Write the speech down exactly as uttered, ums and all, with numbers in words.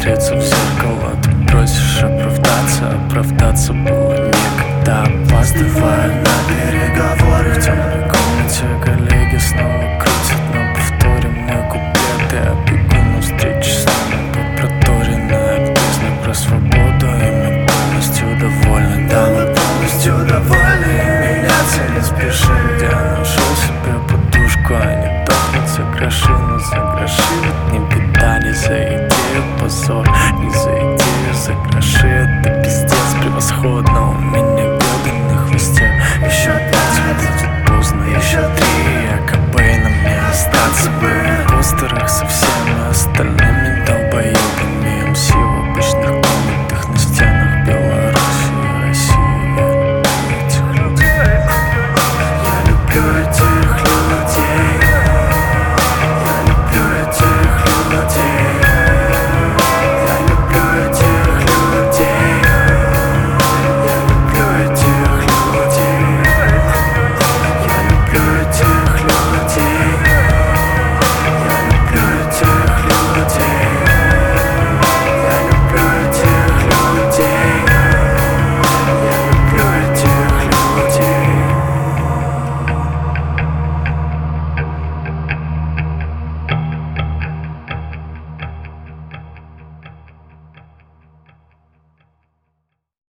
смотреться в зеркало. Ты просишь оправдаться, оправдаться было некогда. Опаздываю на переговоры, в темной комнате коллеги снова крутят на повторе мой куплет. Я бегу навстречу с нами по проторенной песня про свободу, и мы полностью довольны. Да, мы полностью довольны.